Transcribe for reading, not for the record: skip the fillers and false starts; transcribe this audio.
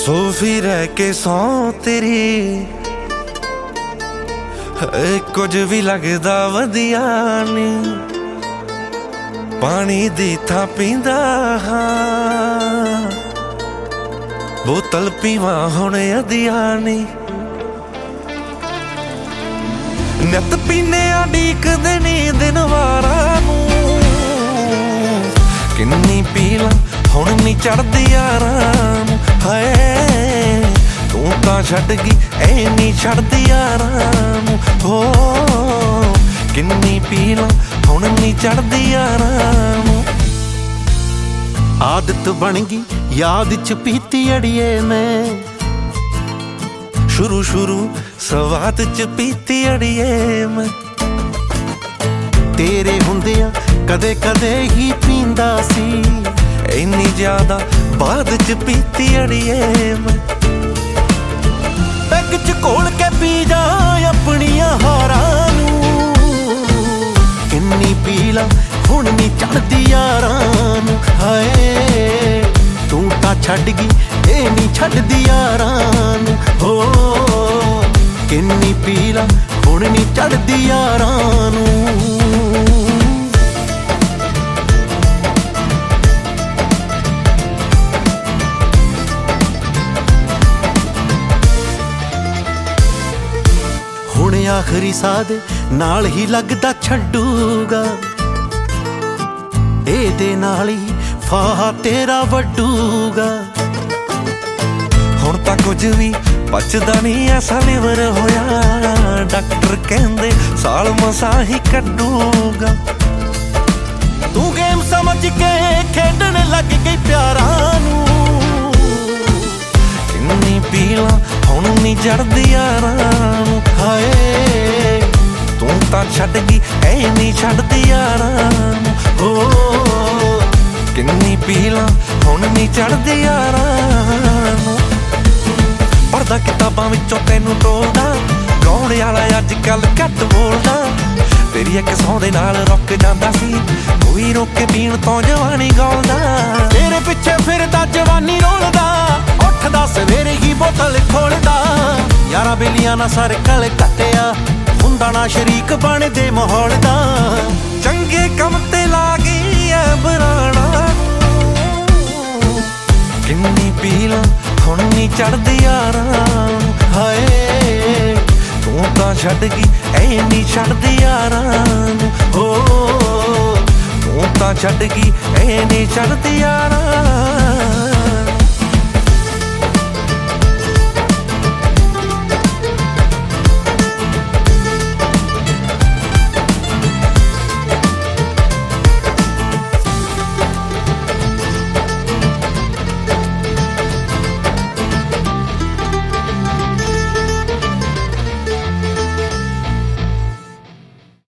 ਸੋਫੀ ਰਹਿ ਕੇ ਸੌ ਤੇਰੀ ਕੁਝ ਵੀ ਲੱਗਦਾ ਵਧੀਆ ਨਹੀਂ। ਪਾਣੀ ਦੀ ਥਾਂ ਪੀਂਦਾ ਹਾਂ, ਬੋਤਲ ਪੀਵਾਂ ਹੁਣ ਅਧਿਆ ਨਹੀਂ। ਨਿੱਤ ਪੀਨੇ ਆ ਡੀਕਦੇ ਨੀ ਦਿਨ ਵਾਰਾਂ ਨੂੰ, ਕਿੰਨੀ ਪੀ ਲਾਂ ਹੁਣ ਨੀ ਚੜਦੀ ਯਾਰਾਂ ਨੂੰ। ਹਾਏ ਤੂੰ ਤਾਂ ਛੱਡ ਗਈ ਐ ਨੀ ਛੱਡਦੀ ਯਾਰਾਂ ਨੂੰ। ਹੋ ਕਿੰਨੀ ਪੀ ਲਾਂ ਹੁਣ ਨੀ ਚੜਦੀ ਯਾਰਾਂ ਨੂੰ। ਆਦਤ ਬਣ ਗਈ ਯਾਦ ਚ ਪੀਤੀ ਅੜੀਏ ਮੈਂ, ਸ਼ੁਰੂ ਸਵਾਦ ਚ ਪੀਤੀ ਅੜੀਏ ਮੈਂ। ਤੇਰੇ ਹੁੰਦਿਆਂ ਕਦੇ ਕਦੇ ਹੀ ਪੀਂਦਾ ਸੀ, ਇੰਨੀ ਜ਼ਿਆਦਾ ਬਾਅਦ ਚ ਪੀਤੀ ਅੜੀਏ ਮੈਂ। ਪੈਗ ਚ ਘੋਲ ਕੇ ਪੀ ਜਾ ਆਪਣੀਆਂ ਹਾਰਾਂ ਨੂੰ, ਕਿੰਨੀ ਪੀ ਲਾਂ ਹੁਣ ਨੀ ਚੜਦੀ ਯਾਰਾਂ ਨੂੰ। ਹਾਏ ਤੂੰ ਤਾਂ ਛੱਡ ਗਈ ਇਹ ਨੀ ਛੱਡਦੀ ਯਾਰਾਂ ਨੂੰ। ਹੋ ਕਿੰਨੀ ਪੀ ਲਾਂ ਹੁਣ ਨੀ ਚੜਦੀ ਯਾਰਾਂ ਨੂੰ। ਹੁਣ ਆਖਰੀ ਸਾਹ ਦੇ ਨਾਲ ਹੀ ਲੱਗਦਾ ਛੱਡੂਗਾ, ਇਹਦੇ ਨਾਲ ਹੀ ਫਾਹਾ ਤੇਰਾ ਵੱਡੂਗਾ। ਹੁਣ ਤਾਂ ਕੁਝ ਵੀ ਬਚਦਾ ਨਹੀਂ ਐਸਾ ਲਿਵਰ ਹੋਇਆ, ਡਾਕਟਰ ਕਹਿੰਦੇ ਸਾਲ ਮਸਾਂ ਹੀ ਕੱਢੂਗਾ। ਤੂੰ ਗੇਮ ਸਮਝ ਕੇ ਖੇਡਣ ਲੱਗ ਗਈ ਪਿਆਰਾਂ ਨੂੰ, ਕਿੰਨੀ ਪੀ ਲਾਂ ਹੁਣ ਨੀ ਚੜਦੀ ਯਾਰਾਂ ਨੂੰ। ਹਾਏ ਤੂੰ ਤਾਂ ਛੱਡ ਗਈ ਐ ਨੀ ਛੱਡਦੀ ਯਾਰਾਂ ਨੂੰ। ਹੋ ਕਿੰਨੀ ਪੀ ਲਾਂ ਹੁਣ ਨੀ ਚੜਦੀ ਯਾਰਾਂ ਨੂੰ। ਪੜ੍ਹਦਾ ਕਿਤਾਬਾਂ ਵਿੱਚੋਂ ਤੈਨੂੰ ਟੋਲਦਾ, ਗਾਉਣ ਵਾਲਾ ਅੱਜ ਕੱਲ ਘੱਟ ਬੋਲਦਾ। ਤੇਰੀ ਇੱਕ ਸੌਂ ਦੇ ਨਾਲ ਰੁੱਕ ਜਾਂਦਾ ਸੀ, ਕੋਈ ਰੋਕ ਕੇ ਪੀਣ ਤੋਂ ਜਵਾਨੀ ਗਾਉਂਦਾ। ਤੇਰੇ ਪਿੱਛੇ ਫਿਰਦਾ ਜਵਾਨੀ ਰੋਲਦਾ, ਉੱਠਦਾ ਸਵੇਰੇ ਹੀ ਬੋਤਲ ਖੋਲਦਾ। ਯਾਰਾਂ ਬੇਲੀਆਂ ਨਾਲ ਸਰਕਲ ਕੱਟਿਆ, ਹੁੰਦਾ ਨਾ ਸ਼ਰੀਕ ਬਣਦੇ ਮਾਹੌਲ ਦਾ। ਚੰਗੇ ਕੰਮ ਤੇ ਲਾ ਗਈ ਐ ਬਰਾਣਾ, ਕਿੰਨੀ ਪੀ ਲਾਂ ਹੁਣ ਨੀ ਚੜਦੀ ਯਾਰਾਂ ਨੂੰ। ਹਾਏ ਤੂੰ ਤਾਂ ਛੱਡ ਗਈ ਐ ਨੀ ਛੱਡਦੀ ਯਾਰਾਂ ਨੂੰ। ਹੋ ਤੂੰ ਤਾਂ ਛੱਡ ਗਈ ਐ ਨੀ ਛੱਡਦੀ ਯਾਰਾਂ